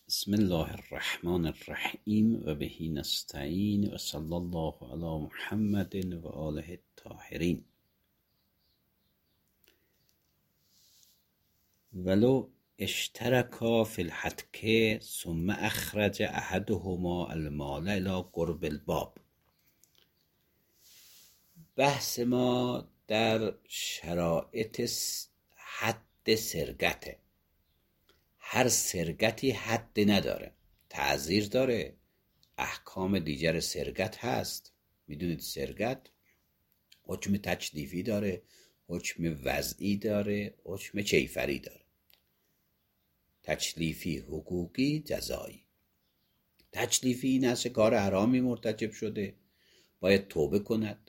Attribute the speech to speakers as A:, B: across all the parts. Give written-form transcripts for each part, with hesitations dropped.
A: بسم الله الرحمن الرحیم و بهی نستعین و صلی الله علی محمد و آله الطاهرین. ولو اشترکا فی الحتک ثم اخرج احدهما المال الى قرب الباب. بحث ما در شرایط حد سرقته. هر سرقتی حد نداره، تعزیر داره، احکام دیگر سرقت هست. میدونید سرقت حکم تجدیفی داره، حکم وضعی داره، حکم کیفری داره. تکلیفی، حقوقی، جزایی. تکلیفی این است که کار حرامی مرتکب شده، باید توبه کند.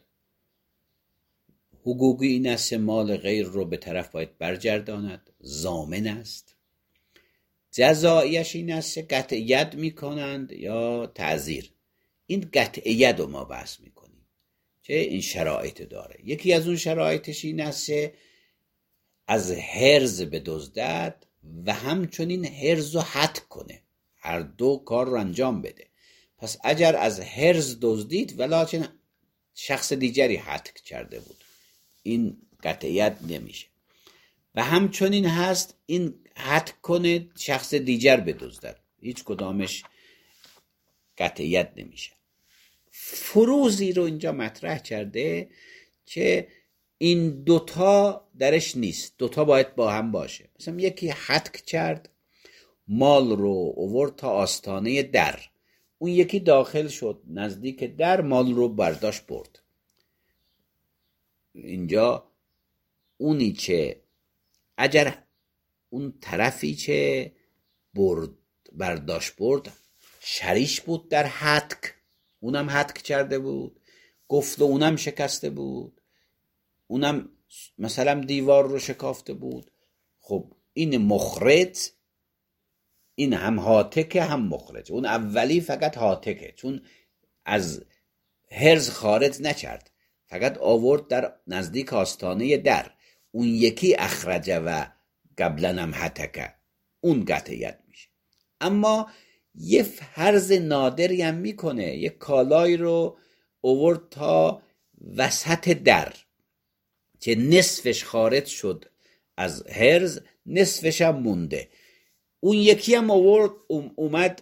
A: حقوقی این است که مال غیر رو به طرف باید برگرداند، ضامن است. جزاییش این است که قطع ید میکنند یا تعزیر. این قطع ید رو ما بحث میکنیم که این شرایط داره. یکی از اون شرایطش این است که از حرز بدزدد و همچنین حرز رو حد کنه، هر دو کار رو انجام بده. پس اگر از حرز دزدید ولکن شخص دیگری حد کرده بود، این قطع ید نمیشه. و همچنین هست این حد کنه شخص دیگر بدزدد، هیچ کدامش قطع ید نمیشه. فروزی رو اینجا مطرح کرده که این دوتا درش نیست، دوتا باید با هم باشه. مثلا یکی حد کرد، مال رو آورد تا آستانه در، اون یکی داخل شد نزدیک در، مال رو برداشت برد. اینجا اونی که اگر اون طرفی که برداشت برد شریش بود در حتک، اونم حتک کرده بود، گفت و اونم شکسته بود، اونم مثلا دیوار رو شکافته بود، خب این مخرج، این هم حاتکه هم مخرج. اون اولی فقط حاتکه چون از حرز خارج نکرد، فقط آورد در نزدیک آستانه در. اون یکی اخرجه و قبلا هم حتکه، اون قطع ید میشه. اما یه فرض نادری هم میکنه، یه کالای رو آورد تا وسط در که نصفش خارج شد از حرز، نصفش هم مونده. اون یکی هم آورد اومد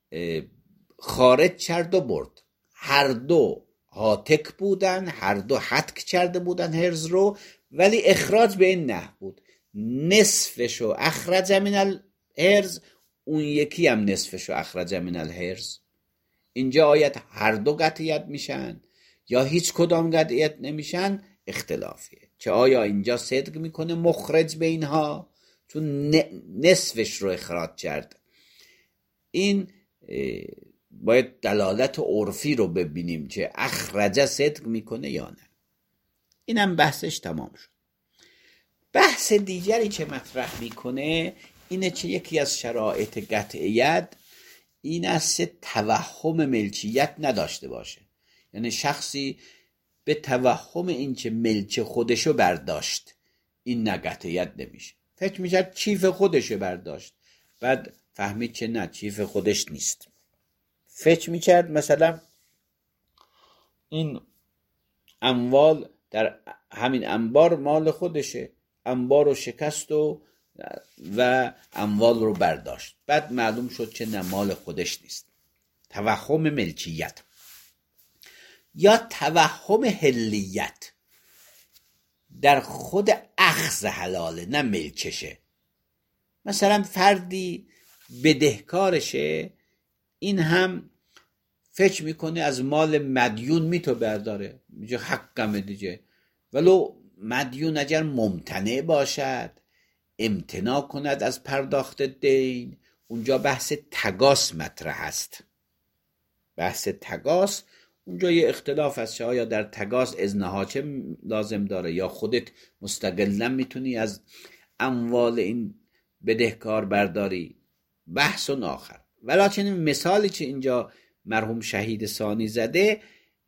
A: خارج کرد و برد. هر دو حاتک بودن، هر دو حتک کرده بودن حرز رو، ولی اخراج به این نحو بود، نصفشو اخرج من الحرز، اون یکی هم نصفشو اخرج من الحرز. اینجا آیت هر دو قطعیت میشن یا هیچ کدام قطعیت نمیشن، اختلافیه که آیا اینجا صدق میکنه مخرج به اینها چون نصفش رو اخراج کرد. این باید دلالت عرفی رو ببینیم که اخرج صدق میکنه یا نه. اینم بحثش تمام شد. بحث دیگری که مطرح میکنه اینه که یکی از شرایط قطع ید این است توهم ملکیت نداشته باشه. یعنی شخصی به توهم این که ملک خودشو برداشت، این نه قطع ید نمیشه. فکر میکرد چیف خودشو برداشت، بعد فهمید که نه، چیف خودش نیست. فکر میکرد مثلا این اموال در همین انبار مال خودشه، انبار رو شکست و اموال رو برداشت، بعد معلوم شد که نه، مال خودش نیست. توهم ملکیت یا توهم حلیت در خود اخذ حلاله، نه ملکشه. مثلا فردی بدهکارشه، این هم فکر میکنه از مال مدیون میتو برداره، میگه حقمه دیگه، ولو مدیون اگر ممتنع باشد، امتناع کند از پرداخت دین، اونجا بحث تقاص مطرح است. بحث تقاص اونجا یه اختلاف است که آیا در تقاص اذن حاکم لازم داره یا خودت مستقلا میتونی از اموال این بدهکار برداری، بحث آخر. ولیکن مثالی که اینجا مرحوم شهید ثانی زده،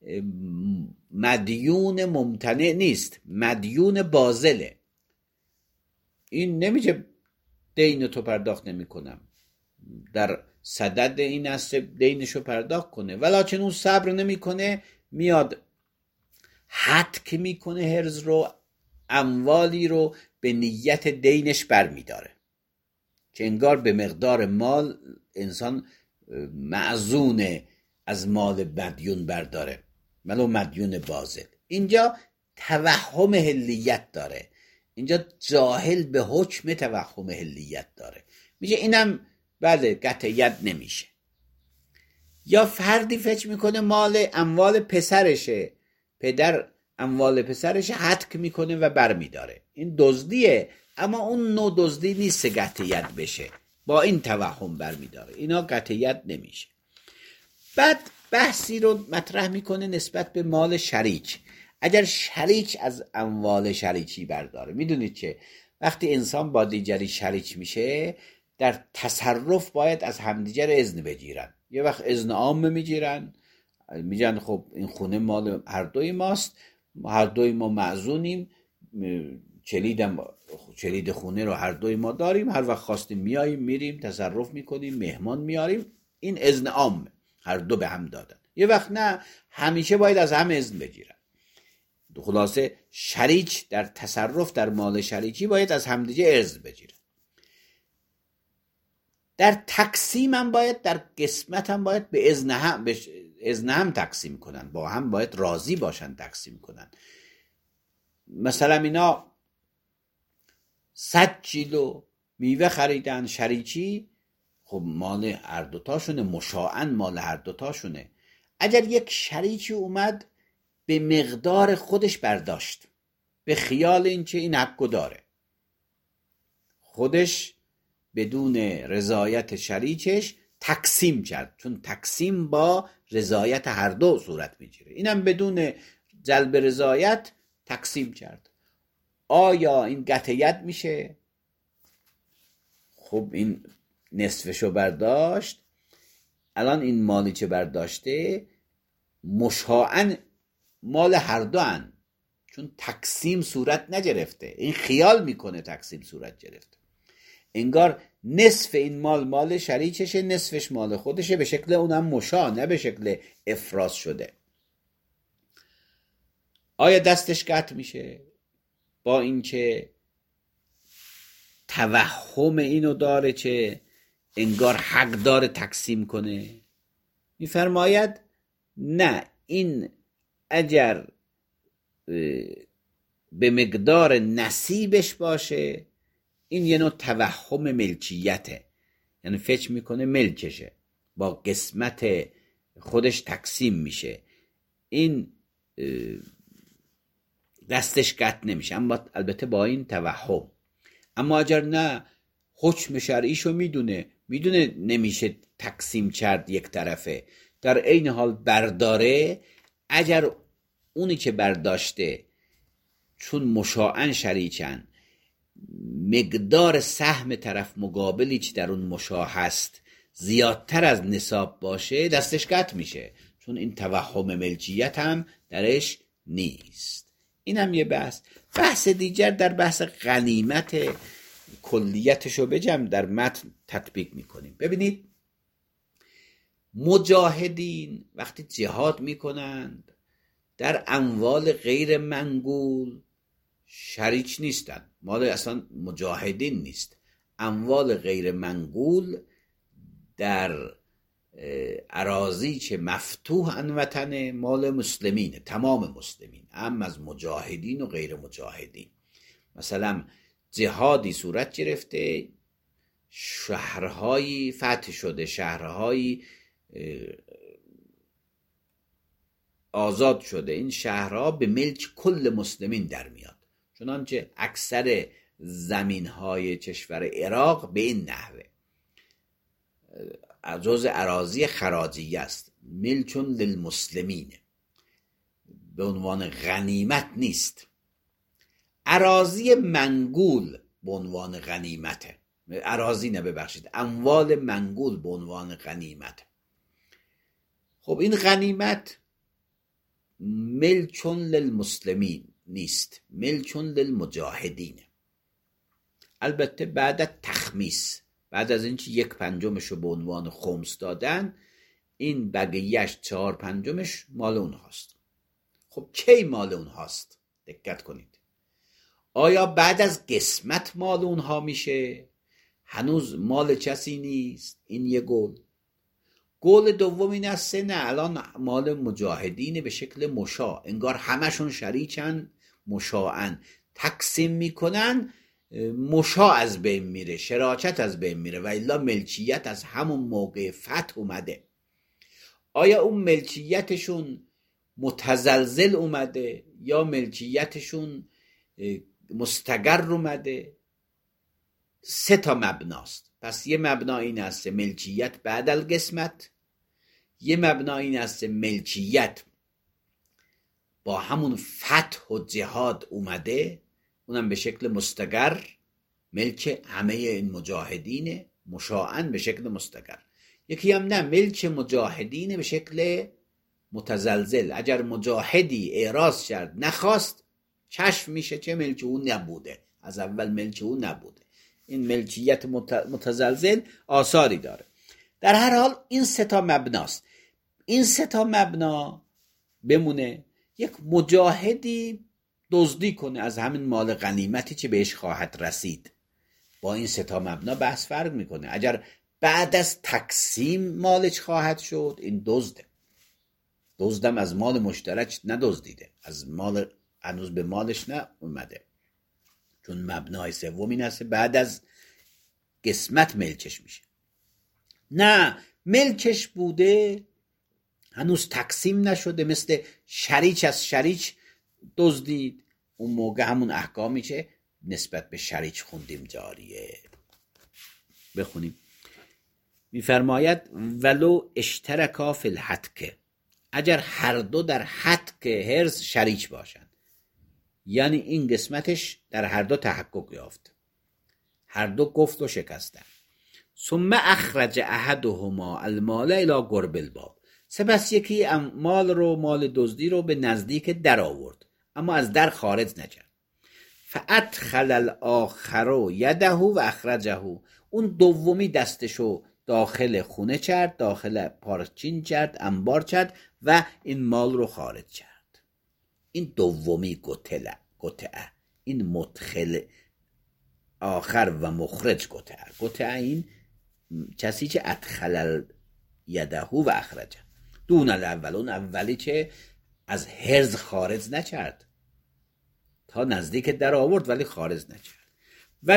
A: مدیون ممتنع نیست، مدیون باذله. این نمیشه دین تو پرداخت نمی کنم، در صدد این است دینشو پرداخت کنه، ولیکن اون صبر نمیکنه، میاد حتک میکنه هرز رو، اموالی رو به نیت دینش برمیداره که انگار به مقدار مال انسان معزونه از مال مدیون برداره، ولو مدیون باذل. اینجا توهم هلیت داره، اینجا جاهل به حکم توهم هلیت داره، میشه اینم بله قطعیت نمیشه. یا فردی فکر میکنه مال اموال پسرشه، پدر اموال پسرشه، حتک میکنه و برمیداره، این دزدیه، اما اون نوع دزدی نیست قطعیت بشه، با این توهم برمیداره، اینا قطعیت نمیشه. بعد بحثی رو مطرح میکنه نسبت به مال شریک. اگر شریک از اموال شریکی برداره، میدونید که وقتی انسان با دیگری شریک میشه در تصرف باید از همدیگر اذن بگیرن. یه وقت اذن عام میگیرن، میگن خب این خونه مال هر دوی ماست، هر دوی ما معزونیم، کلید خونه رو هر دوی ما داریم، هر وقت خواستیم میاییم میریم تصرف میکنیم، مهمان میاریم، این اذن عام هر دو به هم دادن. یه وقت نه، همیشه باید از هم اذن بگیرن. خلاصه شریک در تصرف در مال شریکی باید از همدیگه اذن بگیرن. در تقسیم هم باید، در قسمت هم باید به اذن هم تقسیم کنن، با هم باید راضی باشن تقسیم کنن. مثلا اینا 100 کیلو میوه خریدن شریکی، خب مال هر دوتاشونه، مشاعاً مال هر دوتاشونه. اگر یک شریکی اومد به مقدار خودش برداشت، به خیال اینکه این حقو داره، خودش بدون رضایت شریکش تقسیم کرد، چون تقسیم با رضایت هر دو صورت میگیره، اینم بدون جلب رضایت تقسیم کرد. آیا این قطعیت میشه؟ خب این نصفشو برداشت، الان این مالی که برداشته مشاعاً مال هر دو هن، چون تقسیم صورت نگرفته، این خیال میکنه تقسیم صورت گرفته، انگار نصف این مال شریکشه، نصفش مال خودشه، به شکل اونم مشاع، نه به شکل افراز شده. آیا دستش قطع میشه؟ با اینکه توهم اینو داره که انگار حق داره تقسیم کنه، میفرماید نه، این اگر به مقدار نصیبش باشه این یه نوع توهم ملکیته، یعنی فکر میکنه ملکشه، با قسمت خودش تقسیم میشه، این دستش قطع نمیشه، اما البته با این توهم. اما اگر نه، حکم شرعیشو میدونه نمیشه تقسیم کرد یک طرفه، در عین حال برداره، اگر اونی که برداشته چون مشاعاً شریکن، مقدار سهم طرف مقابلی که در اون مشاع هست زیادتر از نصاب باشه، دستش قطع میشه، چون این توهم ملکیت هم درش نیست. این هم یه بحث دیگر در بحث غنیمت، کلیتشو بجم در متن تطبیق میکنیم. ببینید مجاهدین وقتی جهاد میکنند در اموال غیر منقول شریک نیستن، مال اصلا مجاهدین نیست. اموال غیر منقول در اراضی که مفتوح ان وطن مال مسلمینه، تمام مسلمین، هم از مجاهدین و غیر مجاهدین. مثلا جهادی صورت گرفته، شهرهایی فتح شده، شهرهایی آزاد شده، این شهرها به ملک کل مسلمین در میاد، چنانچه اکثر زمینهای کشور عراق به این نحوه جز اراضی خراجی است، ملکون للمسلمین، به عنوان غنیمت نیست. اراضی منقول به عنوان غنیمته، اراضی نه ببخشید، اموال منقول به عنوان غنیمت. خب این غنیمت ملکون للمسلمین نیست، ملکون للمجاهدین. البته بعد تخمیس بعد از اینکه 1/5 رو به عنوان خمس دادن، این بقیه‌اش 4/5 مال اونهاست. خب کی مال اونهاست؟ دقت کنید. آیا بعد از قسمت مال اونها میشه؟ هنوز مال کسی نیست. این یه قول. قول دوم این است نه، الان مال مجاهدین به شکل مشاع، انگار همشون شریکن، مشاعن، تقسیم میکنن، مشاع از بین میره، شراکت از بین میره و الا ملکیت از همون موقع فتح اومده. آیا اون ملکیتشون متزلزل اومده یا ملکیتشون مستقر اومده؟ 3 مبناست. پس یه مبنا این است ملکیت بعد القسمت، یه مبنا این است ملکیت با همون فتح و جهاد اومده، اونم به شکل مستقر، ملک همه این مجاهدین مشاعن به شکل مستقر. یکی هم نه، ملک مجاهدین به شکل متزلزل. اگر مجاهدی اعراض کرد نخواست، کشف میشه چه ملک اون نبوده، از اول ملک اون نبوده. این ملکیت متزلزل آثاری داره. در هر حال این 3 مبناست. این 3 مبنا بمونه. یک مجاهدی دزدی کنه از همین مال غنیمتی که بهش خواهد رسید، با این 3 مبنا بحث فرق میکنه. اگر بعد از تقسیم مالش خواهد شد، این دزده. دزدم از مال مشترک ندزدیده، از مال هنوز به مالش نه اومده، چون مبنای سوم این است بعد از قسمت ملکش میشه. نه، ملکش بوده هنوز تقسیم نشده، مثل شریک از شریک دزدید، اون موقع همون احکامی که نسبت به شریک خوندیم جاریه. بخونیم. میفرماید ولو اشترکا فی الحتک، اگر هر دو در حتک هرز شریک باشند، یعنی این قسمتش در هر دو تحقق یافت، هر دو گفت و شکستن. ثم اخرج احدهما المال الی قرب الباب، سپس یکی مال دزدی رو به نزدیک در آورد، اما از در خارج نکرد. فادخل الاخر یده و اخرجه، اون دومی دستشو داخل خونه کرد، داخل پارچین کرد، انبار کرد و این مال رو خارج کرد. این دومی قطعه، این مدخل آخر و مخرج قطعه این کسی که ادخل یده و اخرجه، دون الاول، اون اولی که از حرز خارج نکرد، تا نزدیک در آورد ولی خارج نکرد. و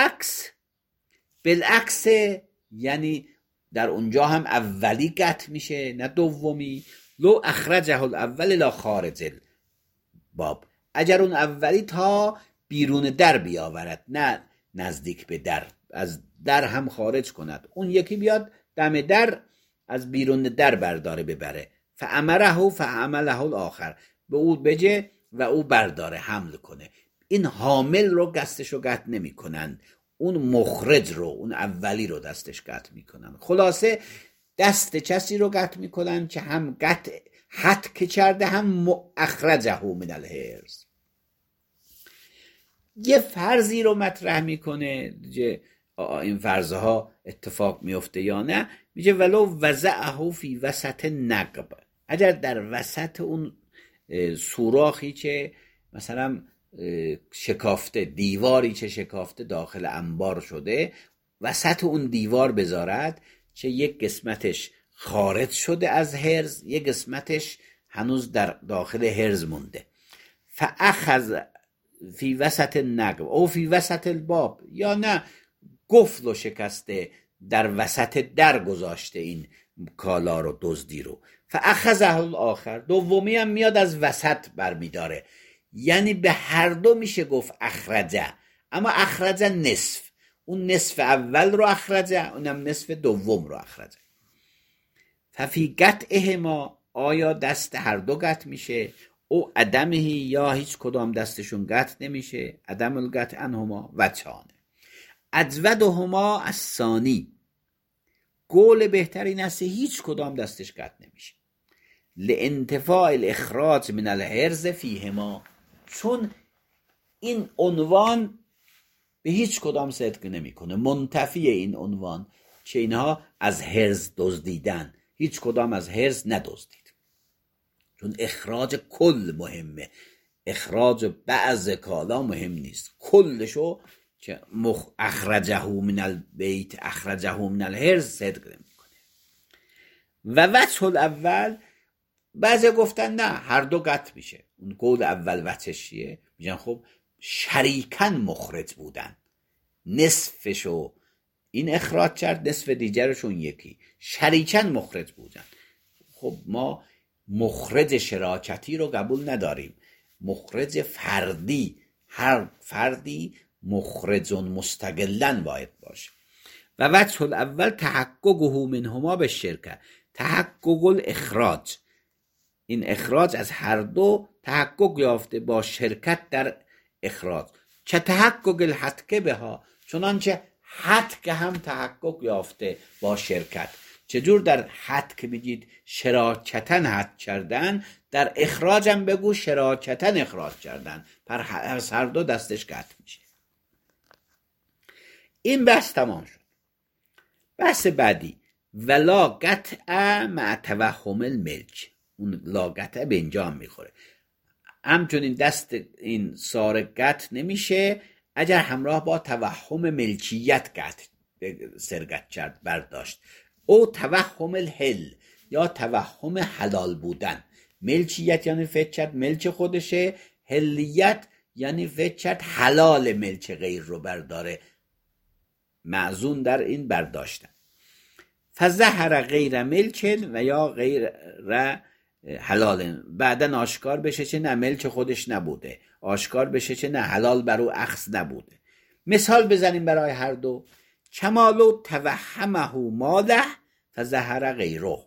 A: بالعکس یعنی در اونجا هم اولی قطع میشه نه دومی. لو اخرجه الاول الی خارج الباب، اگر اون اولی تا بیرون در بیاورد، نه نزدیک به در، از در هم خارج کند، اون یکی بیاد دم در از بیرون در برداره ببره. فامره فعمله الاخر، به او بجه و او برداره حمل کنه. این حامل رو دستشو قطع نمی کنن، اون مخرج رو، اون اولی رو دستش قطع میکنن. خلاصه دست کسی رو قطع میکنن که هم قطع حد که کرده، هم اخرجه من الحرز. یه فرضی رو مطرح میکنه که این فرضها اتفاق میفته یا نه. میگه ولو وضعه فی وسط نقب، اگر در وسط اون سوراخی که مثلا شکافته، دیواری که شکافته داخل انبار شده، وسط اون دیوار بذارد که یک قسمتش خارج شده از حرز، یک قسمتش هنوز در داخل حرز مونده. فاخذ فی وسط نقب او فی وسط الباب، یا نه قفل و شکسته در وسط در گذاشته این کالا رو، دزدی رو. فاخذه الاخر، دومی هم میاد از وسط برمیداره. یعنی به هر دو میشه گفت اخرجه، اما اخرجه نصف، اون نصف اول رو اخرجه، اونم نصف دوم رو اخرجه. ففی قطعهما، آیا دست هر دو قطع میشه، او عدمه، یا هیچ کدام دستشون قطع نمیشه. عدم القطع عنهما وجهانه، اجودهما الثانی، قول بهترین است هیچ کدام دستش قطع نمیشه. لانتفاع الاخراج من الحرز فیهما، چون این عنوان به هیچ کدام صدق نمیکنه. منتفی این عنوان که اینها از حرز دزدیدن، هیچ کدام از حرز ندزدید، چون اخراج کل مهمه، اخراج بعض کالا مهم نیست، کلشو که اخرجه من البیت اخرجه من الحرز صدق نمیکنه. و وجه الاول بعضی گفتن نه هر دو قطع میشه. اون قول اول وجهش چیه؟ میگن خب شریکن مخرج بودن، نصفشو این اخراج کرد، نصف دیگرشون یکی، شریکن مخرج بودن. خب ما مخرج شراکتی رو قبول نداریم، مخرج فردی، هر فردی مخرج مستقلن باید باشه. و وجه الاول تحققه منهما به شرکه، تحقق الاخراج، این اخراج از هر دو تحقق یافته با شرکت در اخراج. چه تحقق الحتک بها، چنانچه حتک هم تحقق یافته با شرکت. چجور در حتک بگید شراکتن حتک کردن، در اخراج هم بگو شراکتن اخراج کردن، پر هر دو دستش قطع میشه. این بحث تمام شد. بحث بعدی ولا قطع مع توهم الملک، اون لا قطع به اینجا هم میخوره. همچنین دست این سار قطع نمیشه اگر همراه با توهم ملکیت قطع سرقت کرد برداشت، او توهم الحل یا توهم حلال بودن. ملکیت یعنی فکر کرد ملک خودشه، حلیت یعنی فکر کرد حلال ملک غیر رو برداره، معزون در این برداشتن. فظهر غیر ملکن و یا غیر حلال، بعدن آشکار بشه چه نه ملک خودش نبوده، آشکار بشه چه نه حلال برو اخذ نبوده. مثال بزنیم برای هر دو. کمالو توهمه ماله فظهر غیره،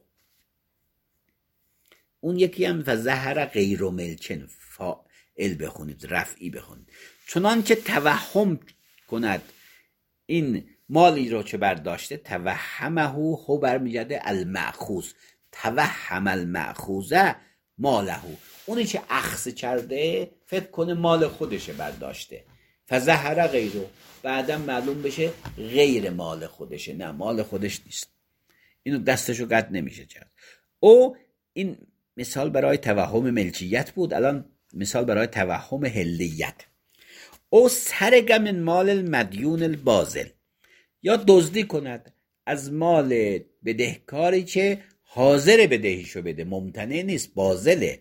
A: اون یکی هم فظهر غیر ملکن، فاعل بخونید، رفعی بخونید. چنان که توهم کند این مالی رو که برداشته، توهمه هو برمیگرده المأخوذ، توهم المأخوذه ماله، اونی که اخذ کرده فکر کنه مال خودشه برداشته، فظهر غیره، بعدم معلوم بشه غیر مال خودشه، نه مال خودش نیست، اینو دستشو قطع نمیشه کرد. او این مثال برای توهم ملکیت بود، الان مثال برای توهم حلیت. او سرق من مال المدیون الباذل، یا دزدی کند از مال بدهکاری که حاضر بدهیشو بده، ممتنع نیست، باذله،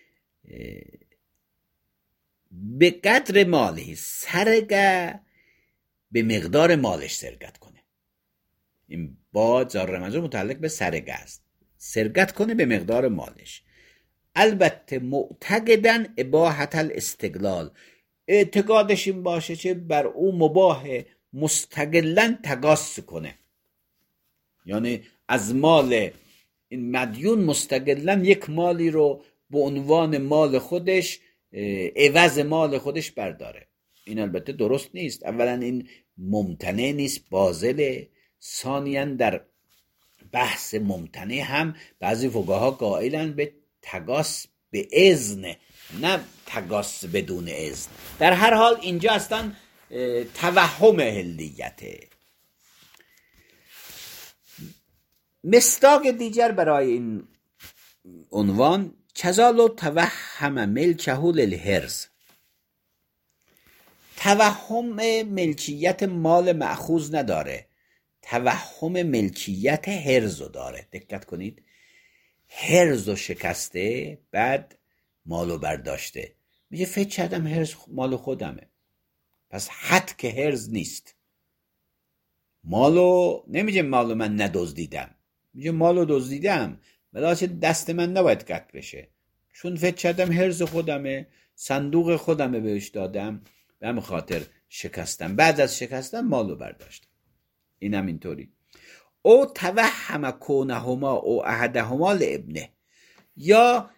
A: به قدر مالی، سرقه به مقدار مالش سرقت کنه. این با جار مجرور متعلق به سرقه است، سرقت کنه به مقدار مالش. البته معتقدن اباحت الاستقلال، اعتقادش این باشه که بر او مباح مستقلن تقاص کنه، یعنی از مال این مدیون مستقلن یک مالی رو به عنوان مال خودش، عوض مال خودش برداره. این البته درست نیست. اولا این ممتنع نیست، باطله. ثانیاً در بحث ممتنع هم بعضی فقها قائلن به تقاص به اذن، نه تقاص بدون اذن. در هر حال اینجا اصلا توهم حلیته. مصداق دیگر برای این عنوان کذالو توهم ملکه للحرز، توهم ملکیت مال مأخوذ نداره، توهم ملکیت حرز داره. دقت کنید، حرز شکسته بعد مالو برداشته، میگه فکر کردم حرز مال خودمه، پس حد که حرز نیست. مالو نمیگه مالو من ندزدیدم، میگه مالو دزدیدم ولی دست من نباید قطع بشه، چون فکر کردم حرز خودمه، صندوق خودمه بهش دادم، به همین خاطر شکستم، بعد از شکستم مالو برداشتم. اینم اینطوری. او توهم کونهما او احدهما لابنه، یا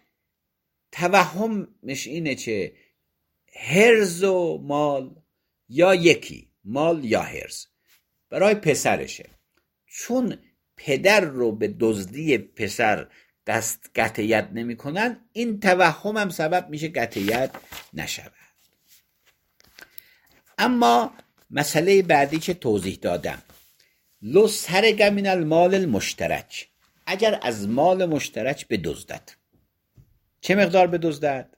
A: توهمش اینه که حرز و مال یا یکی، مال یا حرز برای پسرشه، چون پدر رو به دزدی پسر دست قطعیت نمی کنن، این توهم هم سبب میشه قطعیت نشود. اما مسئله بعدی که توضیح دادم، لو سرق من المال المشترک، اگر از مال مشترک بدزدد. چه مقدار بدزدد؟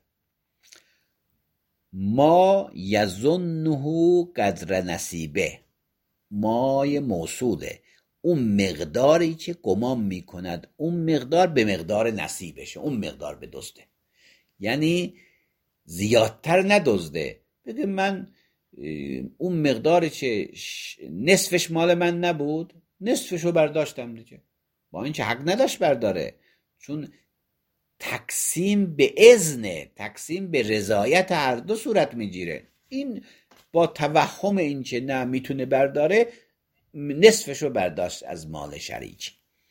A: ما یظنه قدر نصیبه، مای موصوله، اون مقداری که گمان میکند اون مقدار به مقدار نصیبشه، اون مقدار بدزده. یعنی زیادتر ندزده، بگه من اون مقداری که نصفش مال من نبود نصفشو برداشتم دیگه، با این چه حق نداشت برداره، چون تقسیم به اذنه، تقسیم به رضایت هر دو صورت میگیره. این با توهم این که نه میتونه برداره نصفشو برداشت از مال شریک.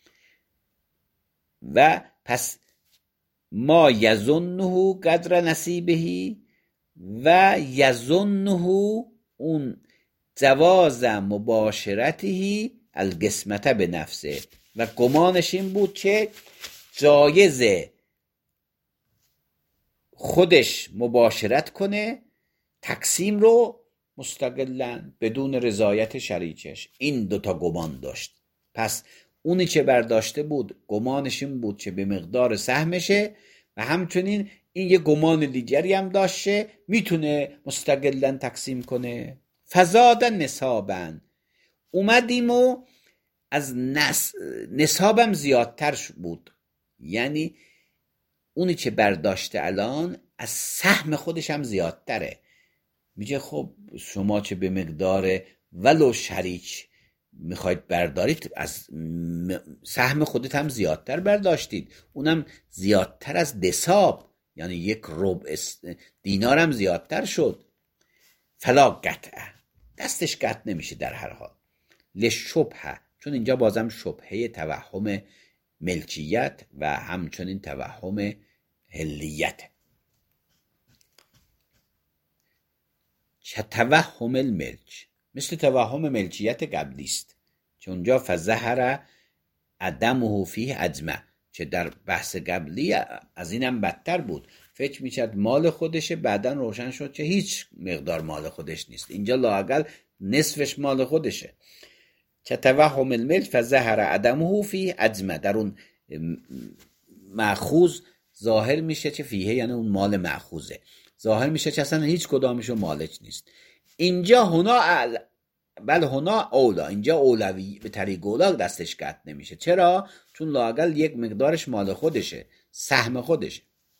A: و پس ما یظنه قدر نصیبهی و یظنه اون جواز مباشرته القسمته به نفسه، و گمانش این بود که جایزه خودش مباشرت کنه تقسیم رو مستقلاً بدون رضایت شریکش. این دوتا گمان داشت. پس اونی که برداشته بود گمانش این بود که به مقدار سهمشه، و همچنین این یه گمان دیگری هم داشته میتونه مستقلاً تقسیم کنه. فزاد نصابن، اومدیم و از نصابم زیادتر بود، یعنی اونی که برداشته الان از سهم خودش هم زیادتره. میگه خب شما چه به مقدار ولو شریک میخواید بردارید، از سهم خودت هم زیادتر برداشتید، اونم زیادتر از نصاب، یعنی 1 ربع دینار هم زیادتر شد. فلا قطعه، دستش قطع نمیشه در هر حال. لشبهه، چون اینجا بازم شبهه توهم ملکیت و همچنین توهم هلیت. توهم الملک مثل توهم ملکیت قبلی است، چون اونجا فظهر عدمه فیه اجمع، چه در بحث قبلی از اینم بدتر بود، فکر میکرد مال خودشه، بعدا روشن شد که هیچ مقدار مال خودش نیست. اینجا لااقل نصفش مال خودشه. که توهم الملک فظهر عدمه فیه اجمع، در اون مأخوذ ظاهر میشه که فیه یعنی اون مال مأخوذه، ظاهر میشه که اصلا هیچ کدامشو مالک نیست. اینجا هنا اولا، اینجا اولوی به طریق اولا دستش قطع نمیشه. چرا؟ چون لااقل 1 مقدارش مال خودشه، سهم خودشه.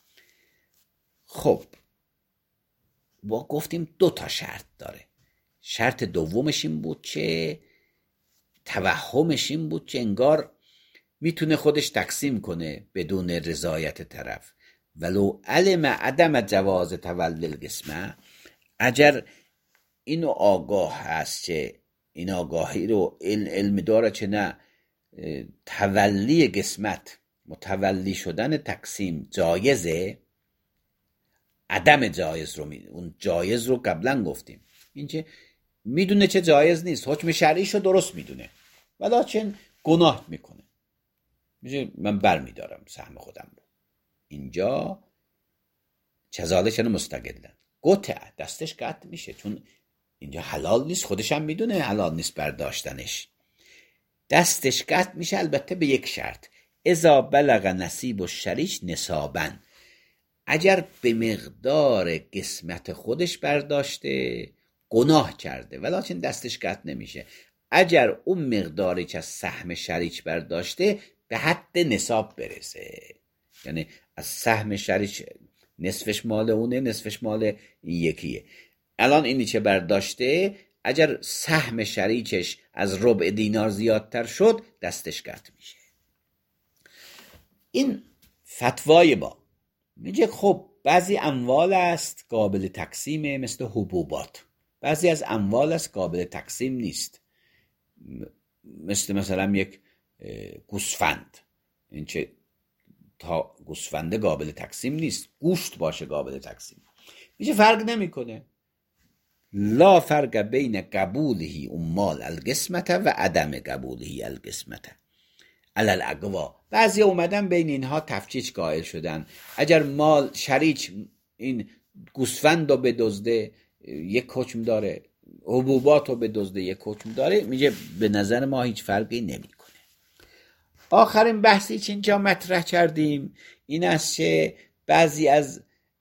A: خب با گفتیم 2 تا شرط داره. شرط دومش این بود که توهمش این بود که انگار میتونه خودش تقسیم کنه بدون رضایت طرف. ولو علم عدم جواز تولی القسمه، اگر اینو آگاه هست که این آگاهی رو علم داره که نه تولی قسمت، متولی شدن تقسیم جایزه، عدم جایز رو اون جایز رو قبلا گفتیم، این که میدونه چه جایز نیست، حکم شرعیشو درست میدونه ولیکن گناه میکنه، میگه من برمیدارم سهم خودم رو. اینجا چزالشن مستقلن قطع، دستش قطع میشه، چون اینجا حلال نیست، خودش هم میدونه حلال نیست برداشتنش، دستش قطع میشه. البته به 1 شرط، اذا بلغ نصیب الشریک نصابن، اگر به مقدار قسمت خودش برداشته گناه کرده ولیکن دستش قطع نمیشه. اگر اون مقداری که از سهم شریک برداشته به حد نصاب برسه، یعنی از سهم شریک نصفش مال اونه، نصفش مال این یکیه. الان اینی که برداشته اگر سهم شریکش از ربع دینار زیادتر شد دستش قطع میشه. این فتوای با میگه خب بعضی اموال است قابل تقسیمه مثل حبوبات، بعضی از اموال است قابل تقسیم نیست، مثلا یک گوسفند، این چه تا گوسفنده قابل تقسیم نیست، گوشت باشه قابل تقسیم، میشه فرق نمیکنه. لا فرق بین قبوله اون مال القسمت و عدم قبوله القسمت علل اقوا. بعضی اومدن بین اینها تفکیک قائل شدن، اگر مال شریک این گوسفند رو بدزده 1 حکم داره، حبوبات رو به دزده یک حکم داره، میگه به نظر ما هیچ فرقی نمیکنه. آخرین بحثی که اینجا مطرح کردیم این است که بعضی از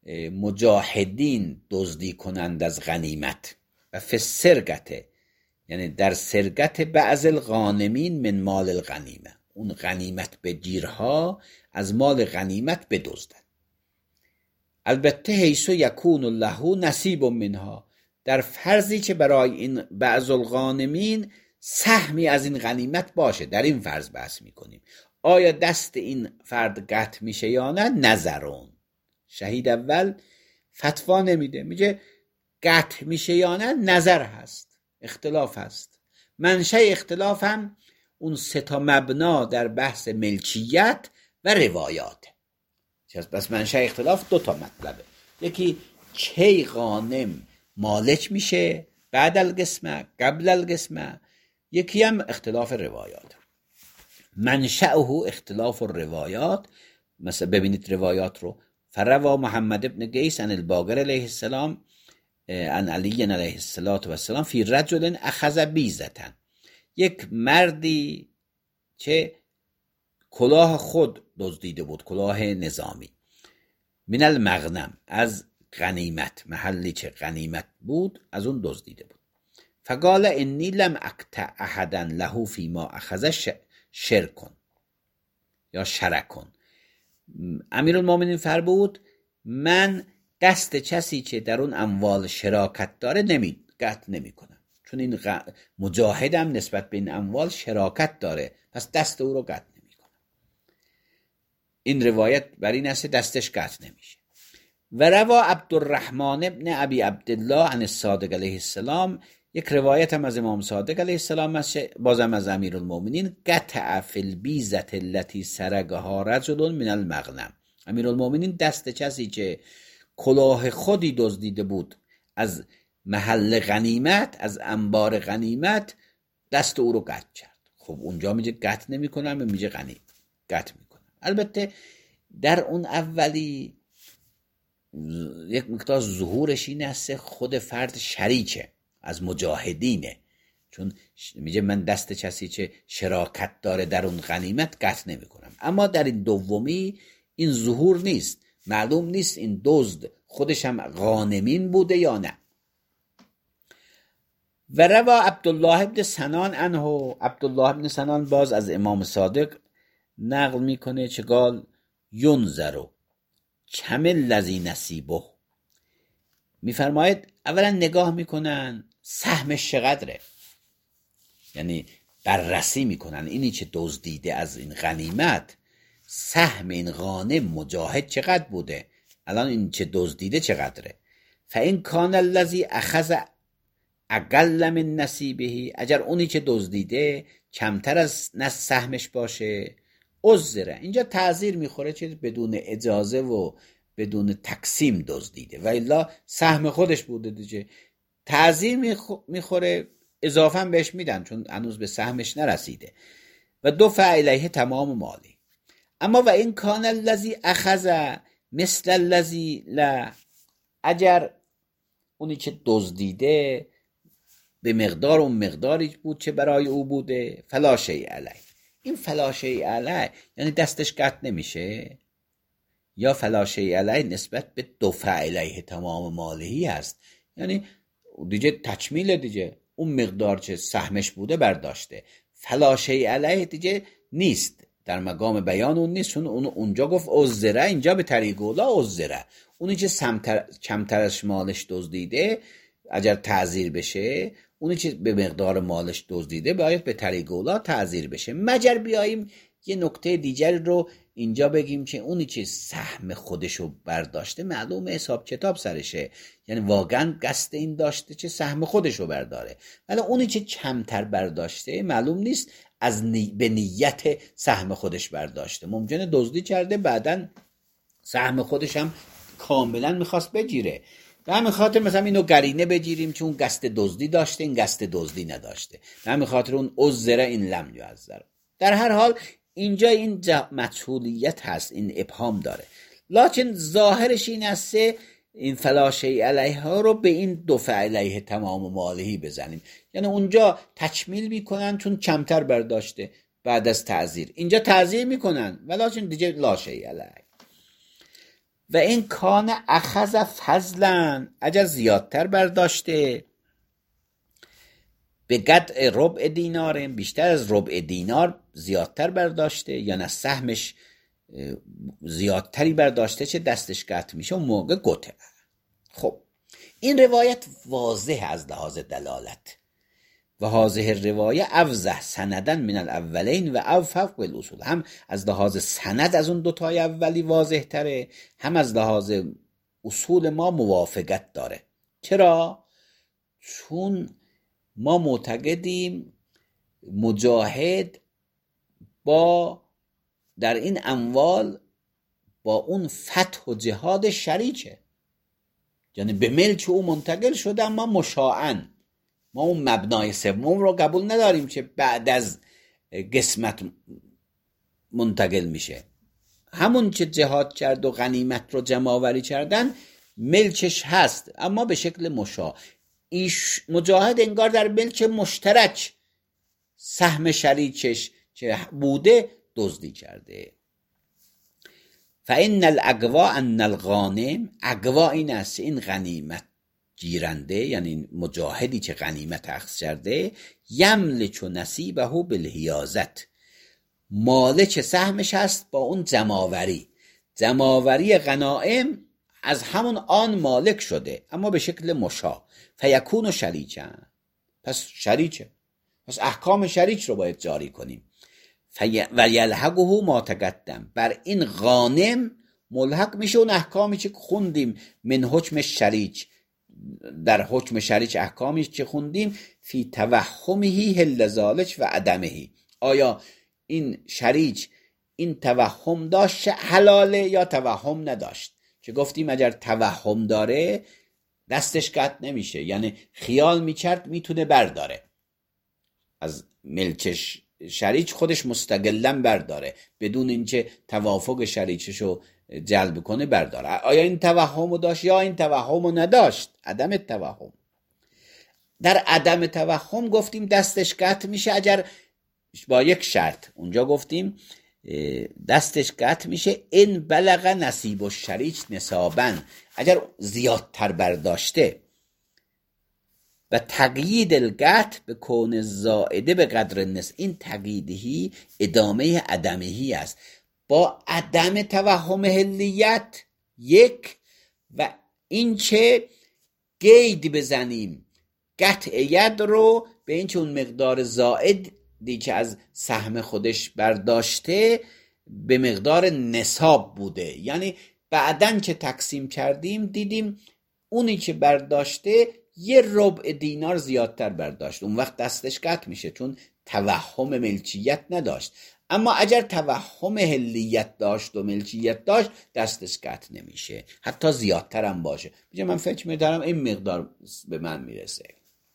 A: مجاهدین دزدی کنند از غنیمت و فی السرقة، یعنی در سرقت بعض الغانمین من مال الغنیمه، اون غنیمت به گیرها از مال غنیمت بدزدن. البته حیث یکون له نصیب منها، در فرضی که برای این بعض الغانمین سهمی از این غنیمت باشه. در این فرض بحث میکنیم آیا دست این فرد قطع میشه یا نه. نظرون، شهید اول فتوا نمیده، میگه قطع میشه یا نه، نظر هست، اختلاف هست. منشأ اختلاف هم اون سه تا مبنا در بحث ملکیت و روایات. بس منشأ اختلاف دو تا مطلبه، یکی کی غانم مالک میشه بعد القسمه قبل القسمه، یکی هم اختلاف روایات. منشأه اختلاف الروایات. مثلا ببینید روایات رو، فروا محمد ابن قیس عن الباقر علیه السلام عن علی علیه السلام فی رجل اخذ بیزتن، یک مردی که کلاه خود دزدیده بود، کلاه نظامی، من المغنم، از غنیمت، محلی که غنیمت بود از اون دزدیده بود. فقال انی لم اقطع احدا له فیما اخذ شرکن یا شرکن. امیرالمومنین فرمود من دست کسی که در اون اموال شراکت داره قطع نمی کنم، چون این مجاهدم نسبت به این اموال شراکت داره، پس دست او رو قطع نمی کنم. این روایت بر این است دستش قطع نمیشه. و روا عبدالرحمن ابن ابی عبدالله عن الصادق علیه السلام، یک روایت هم از امام صادق علیه السلام بازم از امیرالمومنین، قطع فی البیزة التي سرقها رجل من المغنم. امیرالمومنین دست کسی که کلاه خودی دزدیده بود از محل غنیمت، از انبار غنیمت، دست او رو قطع کرد. خب اونجا میگه قطع نمی‌کنم، میگه قطع می‌کنم. البته در اون اولی یک مقدار ظهورش این است خود فرد شریکه از مجاهدینه، چون میگه من دست کسی که شراکت داره در اون غنیمت قطع نمی کنم. اما در این دومی این ظهور نیست، معلوم نیست این دزد خودش هم غانمین بوده یا نه. و روا عبدالله ابن سنان عنه، عبدالله ابن سنان باز از امام صادق نقل میکنه چه قال ینظر کم الذی نصیبه، میفرماید اولا نگاه میکنن سهمش چقدره، یعنی بررسی میکنن اینی که دزدیده از این غنیمت، سهم این غانم مجاهد چقدر بوده، الان این چه دزدیده چقدره. فإن کان الذی اخذ اقل من نصیبه، اگر اونی که دزدیده کمتر از سهمش باشه، عذره، اینجا تعذیر میخوره چه بدون اجازه و بدون تقسیم دزدیده، و الا سهم خودش بوده دیگه، تعذیر میخوره، اضافه هم بهش میدن چون هنوز به سهمش نرسیده. و دفع الیه تمام مالی. اما و این کان الذی اخذ مثل الذی لا، اگر اونی که دزدیده به مقدار اون مقداری بود که برای او بوده، فلا شیء علیه. این فلا شیء علیه یعنی دستش قطع نمیشه، یا فلا شیء علیه نسبت به دفع الیه تمام مالهی هست، یعنی دیگه تکمیل دیگه، اون مقدار که سهمش بوده برداشته. فلا شیء علیه دیگه نیست، در مقام بیان اون نیست، چون اونجا گفت عذره، اینجا به طریق اولا عذره. اونی که کمتر از مالش دزدیده اگر تعذیر بشه، اونی که به مقدار مالش دزدیده باید به طریق اولا تعذیر بشه. مگر بیاییم یه نکته دیگر رو اینجا بگیم که اونی که سهم خودشو برداشته معلوم حساب کتاب سرشه، یعنی واقعا قصد این داشته که سهم خودشو برداره، ولی اونی که کمتر برداشته معلوم نیست به نیت سهم خودش برداشته، ممکنه دزدی کرده بعدن سهم خودش هم کاملا میخواست بگیره. به همین خاطر مثلا اینو قرینه بگیریم که اون قصد دزدی داشته، این قصد دزدی نداشته، به همین خاطر اون عذره این لم یعذر. در هر حال اینجا این مجهولیت هست، این ابهام داره، لکن ظاهرش این است این فلا شیء علیها رو به این دفع علیه تمام مالهی بزنیم. یعنی اونجا تکمیل میکنن چون کمتر برداشته بعد از تعزیر، اینجا تعزیر میکنن ولیکن دیگه لا شیء علیه. و این کان اخذ فضلا، اگر زیادتر برداشته، به قطع ربع دینار، بیشتر از ربع دینار زیادتر برداشته، یا نه سهمش زیادتری برداشته چه دستش قطع میشه، اون موقع قطع. خب این روایت واضح از لحاظ دلالت و هذه الروایه اوضح سندن من الاولین و اوفق بالاصول، هم از لحاظ سند از اون دوتای اولی واضح تره، هم از لحاظ اصول ما موافقت داره. چرا؟ چون ما معتقدیم مجاهد در این اموال با اون فتح و جهاد شریکه، یعنی به ملک او منتقل شده، اما مشاعن ما اون مبنای سوم رو قبول نداریم که بعد از قسمت منتقل میشه. همون که جهاد کرد و غنیمت رو جمع آوری کردن ملکش هست، اما به شکل مشاع. مجاهد انگار در ملک مشترک سهم شریکش که بوده دزدی کرده. فإن الاقوا ان الغانم، اقوا این است این غنیمت گیرنده، یعنی مجاهدی که غنیمت اخذ کرده، یملک نصیبه بالحیازت، مالک سهمش هست با اون جمع‌آوری غنایم از همون آن مالک شده، اما به شکل مشاع. فیکون شریکن، پس شریکه، پس احکام شریک رو باید جاری کنیم. و یلحقه ما تقدم، بر این غانم ملحق میشه اون احکامی که خوندیم من حکم شریک، در حکم شریک احکامی که خوندیم فی توهمه حل ذالک و عدمه، آیا این شریک این توهم داشت حلاله یا توهم نداشت، که گفتیم اگر توهم داره دستش قطع نمیشه، یعنی خیال میکرد میتونه برداره از ملکش، شریک خودش مستقلاً برداره بدون اینکه توافق شریکشو جلب کنه برداره. آیا این توهمو داشت یا این توهمو نداشت؟ عدم توهم. در عدم توهم گفتیم دستش قطع میشه اگر با یک شرط، اونجا گفتیم دستش قطع میشه این بلغ نصیب الشریک نصابا، اگر زیادتر برداشته. و تقیید القطع به کون زائده به قدر النصف، این تقییدهی ادامه عدمهی است با عدم توهم حلیت یک، و این که قید بزنیم قطع ید رو به این که اون مقدار زائدی که از سهم خودش برداشته به مقدار نصاب بوده، یعنی بعدن که تقسیم کردیم دیدیم اونی که برداشته یه ربع دینار زیادتر برداشت، اون وقت دستش قطع میشه چون توهم ملکیت نداشت. اما اگر توهم حلیت داشت و ملکیت داشت دستش قطع نمیشه، حتی زیادتر هم باشه، میگه من فکر می‌دارم این مقدار به من میرسه.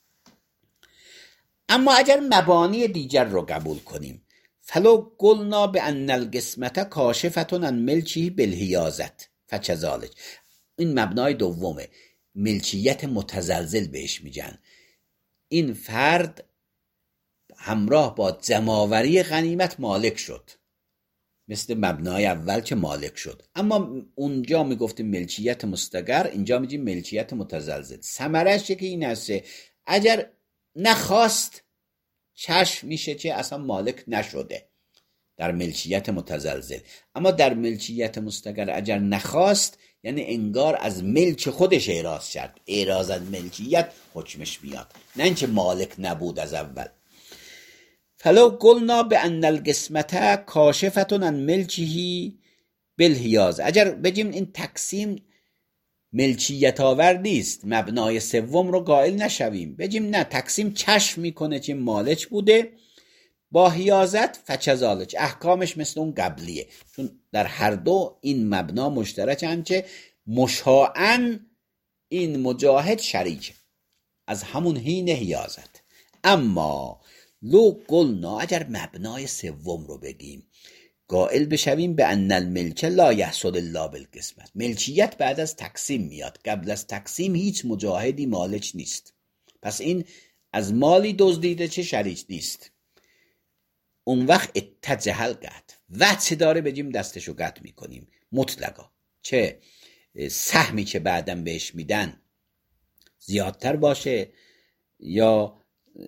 A: اما اگر مبانی دیگر رو قبول کنیم، فلو قلنا بان القسمت کاشفة عن ملکه بالحیازت فکذالک، این مبنای دومه، ملکیت متزلزل بهش میگن. این فرد همراه با جمع‌آوری غنیمت مالک شد، مثل مبنای اول که مالک شد، اما اونجا میگفتیم ملکیت مستقر، اینجا میگیم ملکیت متزلزل. ثمرش که این است اگر نخواست چشم میشه که اصلا مالک نشده در ملکیت متزلزل، اما در ملکیت مستقر اگر نخواست یعنی انگار از ملک خودش اعراض کرد، اعراض از ملکیت حکمش بیاد، نه اینکه مالک نبود از اول. فلو قلنا بان القسمة کاشفة عن ملکه بالحیاز، اگر بگیم این تقسیم ملکیت آور نیست، مبنای سوم رو قائل نشویم، بگیم نه تقسیم کشف میکنه که مالک بوده با حیازت فکذالک، احکامش مثل اون قبلیه، چون در هر دو این مبنا مشترکن که مشاعن این مجاهد شریک از همون حین حیازت. اما لو قلنا، اگر مبنای سوم رو بگیم قائل بشویم به ان الملک لا یحصل الا بالقسمت. ملکیت بعد از تقسیم میاد، قبل از تقسیم هیچ مجاهدی مالک نیست. پس این از مالی دزدیده چه شریک نیست. اون وقت اتجه القطع و چه داره بگیم دستشو قطع میکنیم مطلقا، چه سهمی که بعدم بهش میدن زیادتر باشه یا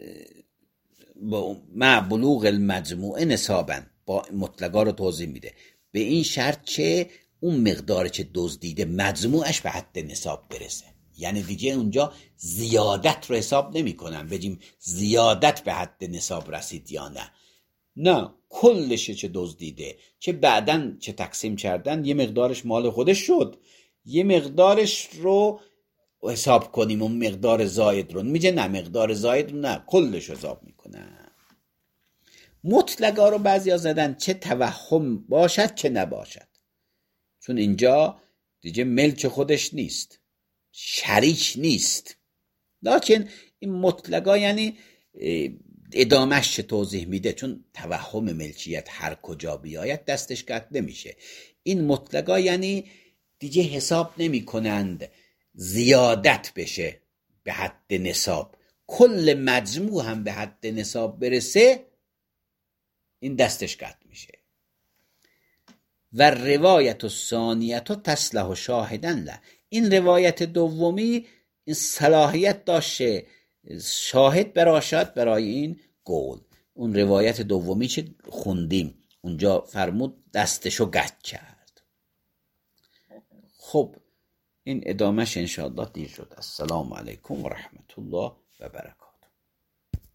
A: مع بلوغ المجموع نصابا، با مطلقا رو توضیح میده، به این شرط که اون مقدار که دزدیده مجموعش به حد نصاب برسه. یعنی دیگه اونجا زیادت رو حساب نمی کنم بگیم زیادت به حد نصاب رسید یا نه کلشه چه دزدیده چه بعدن چه تقسیم کردن، یه مقدارش مال خودش شد، یه مقدارش رو حساب کنیم، اون مقدار زاید رو میگه نه، مقدار زاید رو نه، کلش حساب میکنن. مطلقا رو بعضی ها زدن چه توهم باشد چه نباشد، چون اینجا دیگه ملک خودش نیست، شریک نیست. لکن این مطلقا یعنی ادامش چه توضیح میده، چون توهم ملکیت هر کجا بیاید دستش قطع نمیشه. این مطلقا یعنی دیگه حساب نمی کنند زیادت بشه به حد نصاب، کل مجموع هم به حد نصاب برسه این دستش قطع میشه. و روایت ثانیت تصلح شاهدن له، این روایت دومی این صلاحیت داشته شاهد براشد برای این قول. اون روایت دومی که خوندیم اونجا فرمود دستشو قطع کرد. خب این ادامهش انشاءالله دیر شد. السلام علیکم و رحمت الله و برکاته.